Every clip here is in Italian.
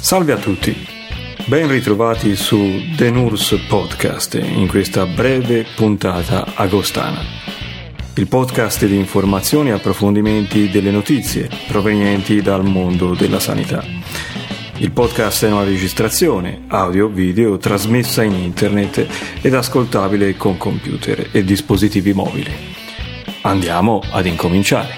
Salve a tutti, ben ritrovati su The Nurse Podcast in questa breve puntata agostana. Il podcast di informazioni e approfondimenti delle notizie provenienti dal mondo della sanità. Il podcast è una registrazione audio-video trasmessa in internet ed ascoltabile con computer e dispositivi mobili. Andiamo ad incominciare.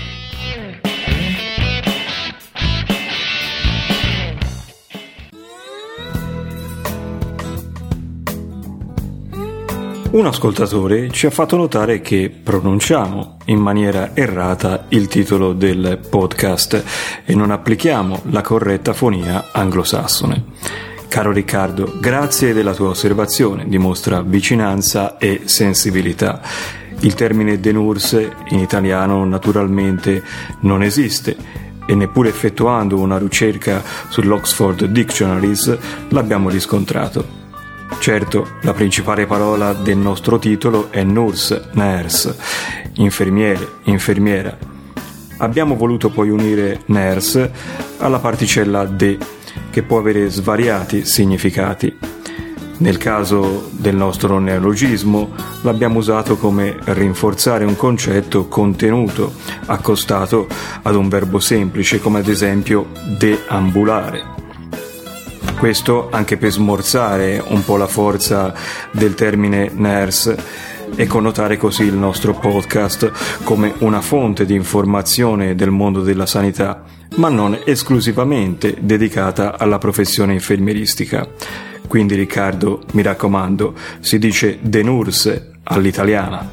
Un ascoltatore ci ha fatto notare che pronunciamo in maniera errata il titolo del podcast e non applichiamo la corretta fonia anglosassone. Caro Riccardo, grazie della tua osservazione, dimostra vicinanza e sensibilità. Il termine denurse in italiano naturalmente non esiste e neppure effettuando una ricerca sull'Oxford Dictionaries l'abbiamo riscontrato. Certo, la principale parola del nostro titolo è nurse, infermiere, infermiera. Abbiamo voluto poi unire nurse alla particella de, che può avere svariati significati. Nel caso del nostro neologismo l'abbiamo usato come rinforzare un concetto contenuto, accostato ad un verbo semplice come ad esempio deambulare. Questo anche per smorzare un po' la forza del termine nurse e connotare così il nostro podcast come una fonte di informazione del mondo della sanità, ma non esclusivamente dedicata alla professione infermieristica. Quindi Riccardo, mi raccomando, si dice denurse all'italiana.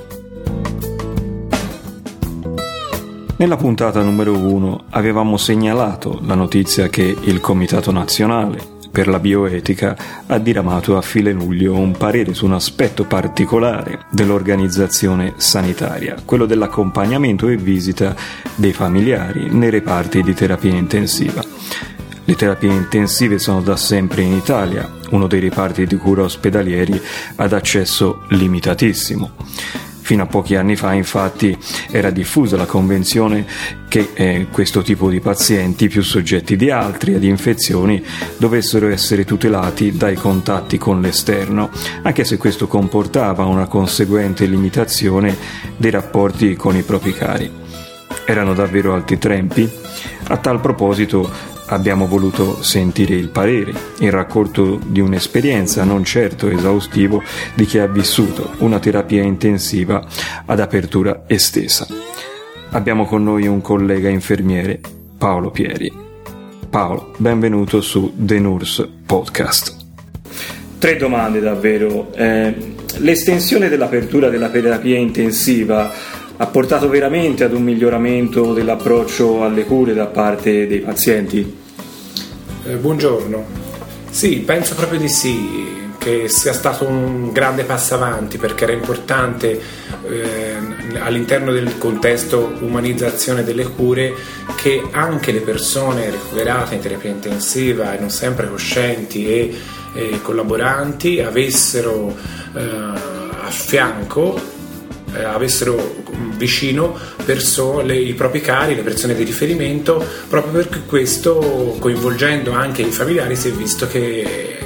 Nella puntata numero 1 avevamo segnalato la notizia che il Comitato Nazionale per la Bioetica ha diramato a fine luglio un parere su un aspetto particolare dell'organizzazione sanitaria, quello dell'accompagnamento e visita dei familiari nei reparti di terapia intensiva. Le terapie intensive sono da sempre in Italia uno dei reparti di cura ospedalieri ad accesso limitatissimo. Fino a pochi anni fa, infatti, era diffusa la convinzione che questo tipo di pazienti, più soggetti di altri ad infezioni, dovessero essere tutelati dai contatti con l'esterno, anche se questo comportava una conseguente limitazione dei rapporti con i propri cari. Erano davvero altri tempi? A tal proposito abbiamo voluto sentire il parere, il racconto di un'esperienza non certo esaustivo di chi ha vissuto una terapia intensiva ad apertura estesa. Abbiamo con noi un collega infermiere, Paolo Pieri. Paolo, benvenuto su The Nurse Podcast. 3 domande davvero. L'estensione dell'apertura della terapia intensiva ha portato veramente ad un miglioramento dell'approccio alle cure da parte dei pazienti? Buongiorno. Sì, penso proprio di sì, che sia stato un grande passo avanti, perché era importante all'interno del contesto umanizzazione delle cure che anche le persone ricoverate in terapia intensiva e non sempre coscienti e collaboranti avessero a fianco avessero vicino i propri cari, le persone di riferimento, proprio perché questo, coinvolgendo anche i familiari, si è visto che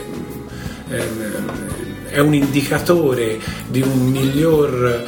è un indicatore di un miglior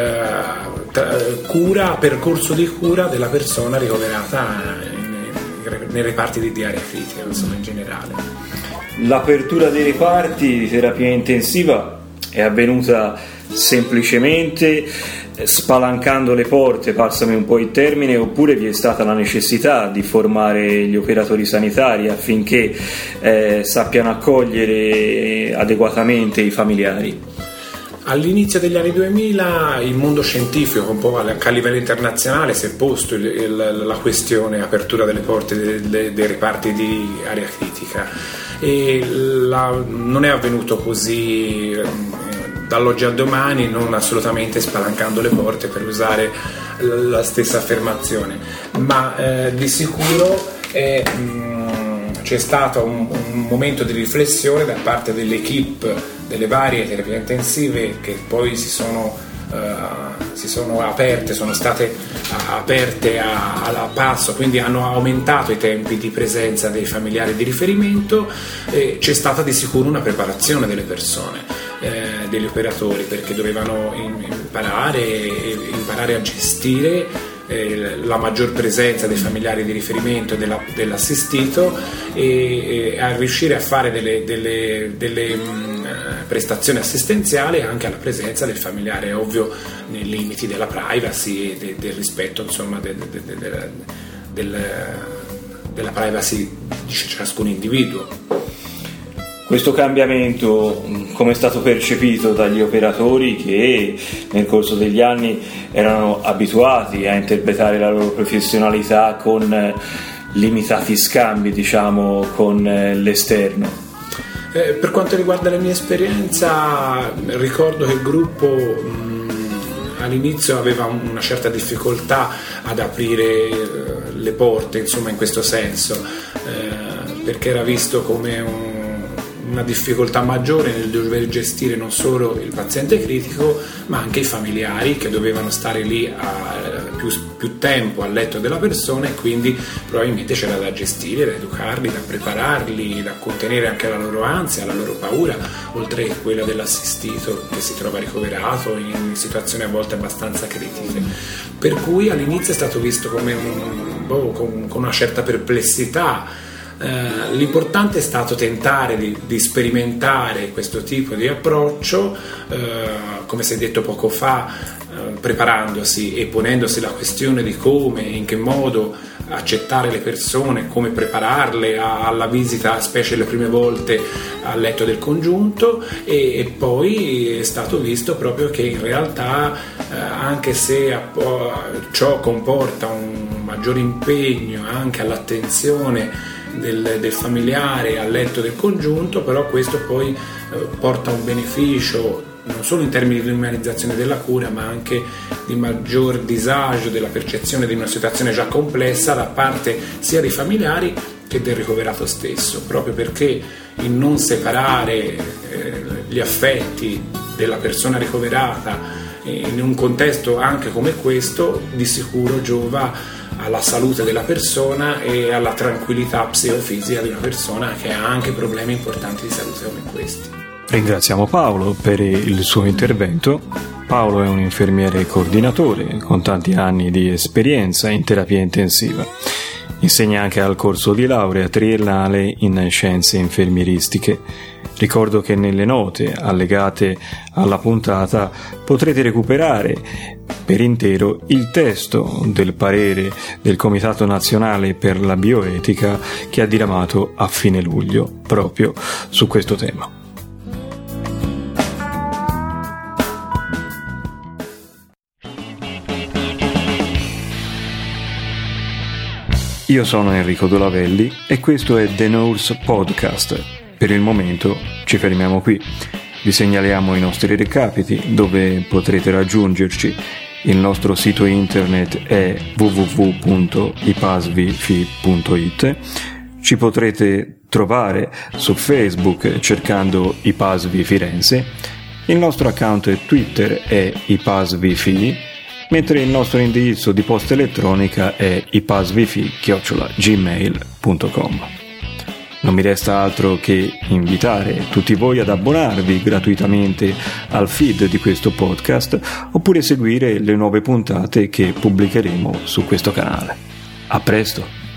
percorso di cura della persona ricoverata nei reparti di area critica, insomma, in generale. L'apertura dei reparti di terapia intensiva è avvenuta semplicemente spalancando le porte, passami un po' il termine, oppure vi è stata la necessità di formare gli operatori sanitari affinché sappiano accogliere adeguatamente i familiari? All'inizio degli anni 2000 il mondo scientifico, un po' anche a livello internazionale, si è posto la questione apertura delle porte dei reparti di area critica e non è avvenuto così dall'oggi al domani, non assolutamente spalancando le porte, per usare la stessa affermazione, ma di sicuro c'è stato un momento di riflessione da parte dell'equipe delle varie terapie intensive che poi si sono sono state aperte a passo, quindi hanno aumentato i tempi di presenza dei familiari di riferimento, e c'è stata di sicuro una preparazione delle persone, degli operatori, perché dovevano imparare a gestire la maggior presenza dei familiari di riferimento dell'assistito e a riuscire a fare delle prestazioni assistenziali anche alla presenza del familiare, ovvio nei limiti della privacy e del rispetto, insomma, della privacy di ciascun individuo. Questo cambiamento come è stato percepito dagli operatori che nel corso degli anni erano abituati a interpretare la loro professionalità con limitati scambi, diciamo, con l'esterno? Per quanto riguarda la mia esperienza, ricordo che il gruppo all'inizio aveva una certa difficoltà ad aprire le porte, insomma, in questo senso, perché era visto come una difficoltà maggiore nel dover gestire non solo il paziente critico, ma anche i familiari che dovevano stare lì più tempo al letto della persona, e quindi probabilmente c'era da gestire, da educarli, da prepararli, da contenere anche la loro ansia, la loro paura, oltre che quella dell'assistito che si trova ricoverato in situazioni a volte abbastanza critiche. Per cui all'inizio è stato visto come con una certa perplessità. L'importante è stato tentare di sperimentare questo tipo di approccio, come si è detto poco fa, preparandosi e ponendosi la questione di come e in che modo accettare le persone, come prepararle alla visita, specie le prime volte al letto del congiunto, e poi è stato visto proprio che in realtà anche se ciò comporta un maggior impegno anche all'attenzione del familiare al letto del congiunto, però questo poi porta un beneficio non solo in termini di umanizzazione della cura, ma anche di maggior disagio della percezione di una situazione già complessa da parte sia dei familiari che del ricoverato stesso, proprio perché il non separare gli affetti della persona ricoverata in un contesto anche come questo di sicuro giova alla salute della persona e alla tranquillità psicofisica di una persona che ha anche problemi importanti di salute come questi. Ringraziamo Paolo per il suo intervento. Paolo è un infermiere coordinatore con tanti anni di esperienza in terapia intensiva. Insegna anche al corso di laurea triennale in scienze infermieristiche. Ricordo che nelle note allegate alla puntata potrete recuperare per intero il testo del parere del Comitato Nazionale per la Bioetica che ha diramato a fine luglio proprio su questo tema. Io sono Enrico Dolavelli e questo è The Nurse Podcast. Per il momento ci fermiamo qui. Vi segnaliamo i nostri recapiti dove potrete raggiungerci. Il nostro sito internet è www.ipasvifi.it. Ci potrete trovare su Facebook cercando Ipasvi Firenze. Il nostro account Twitter è ipasvifi, mentre il nostro indirizzo di posta elettronica è ipasvifi@gmail.com. Non mi resta altro che invitare tutti voi ad abbonarvi gratuitamente al feed di questo podcast oppure seguire le nuove puntate che pubblicheremo su questo canale. A presto!